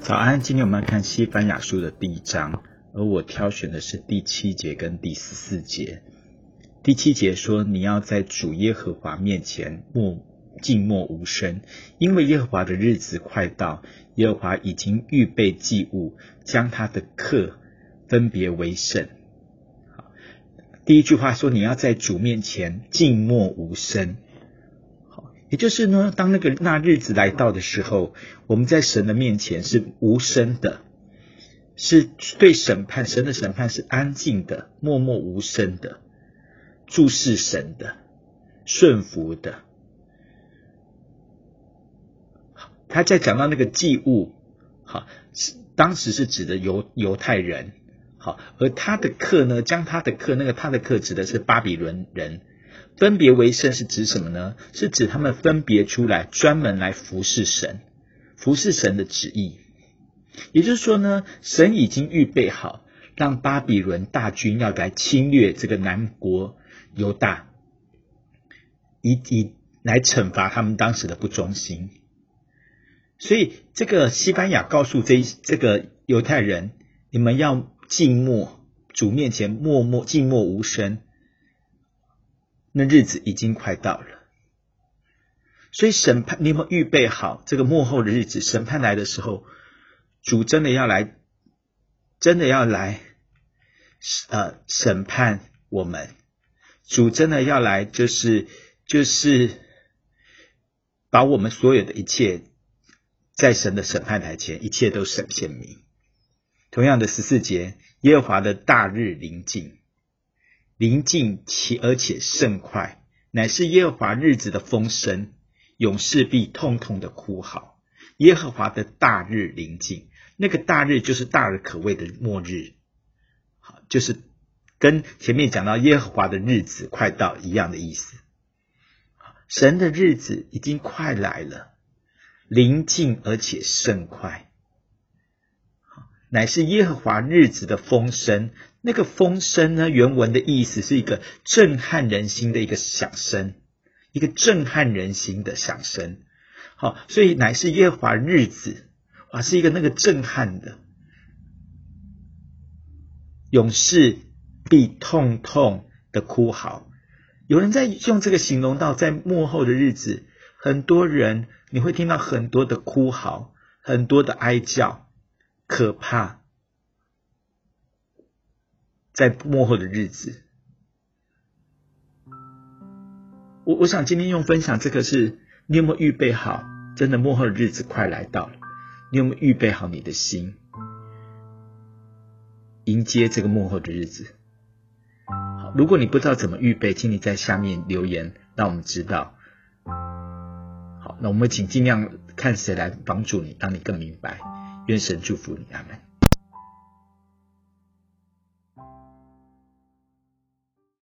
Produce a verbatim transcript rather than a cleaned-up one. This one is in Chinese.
早安，今天我们要看西番雅书的第一章，而我挑选的是第七节跟第十四节。第七节说，你要在主耶和华面前默静默无声，因为耶和华的日子快到，耶和华已经预备祭物，将他的客分别为圣。第一句话说，你要在主面前静默无声。也就是呢，当那个那日子来到的时候，我们在神的面前是无声的，是对审判，神的审判是安静的，默默无声的，注视神的，顺服的。他在讲到那个祭物，好，当时是指的犹犹太人，好，而他的客呢，将他的客，那个他的客指的是巴比伦人。分别为圣是指什么呢？是指他们分别出来，专门来服侍神，服侍神的旨意。也就是说呢，神已经预备好，让巴比伦大军要来侵略这个南国犹大，以以来惩罚他们当时的不忠心。所以这个西番雅告诉这这个犹太人，你们要静默，主面前默默静默无声。那日子已经快到了，所以审判，你有没有预备好这个末后的日子？审判来的时候，主真的要来，真的要来，呃，审判我们。主真的要来，就是就是把我们所有的一切，在神的审判台前，一切都审显明。同样的十四节，耶和华的大日临近。临近且而且甚快，乃是耶和华日子的风声，勇士必痛痛的哭嚎。耶和华的大日临近，那个大日就是大而可畏的末日，好，就是跟前面讲到耶和华的日子快到一样的意思。神的日子已经快来了，临近而且甚快，乃是耶和华日子的风声。那个风声呢，原文的意思是一个震撼人心的一个响声，一个震撼人心的响声。好，所以乃是耶和华日子，哇，是一个那个震撼的。勇士必痛痛的哭嚎。有人在用这个形容到在末后的日子，很多人你会听到很多的哭嚎，很多的哀叫，可怕。在末后的日子，我我想今天用分享这个是，你有没有预备好？真的末后的日子快来到了，你有没有预备好你的心，迎接这个末后的日子？好，如果你不知道怎么预备，请你在下面留言，让我们知道。好，那我们请尽量看谁来帮助你，让你更明白。愿神祝福你，阿们。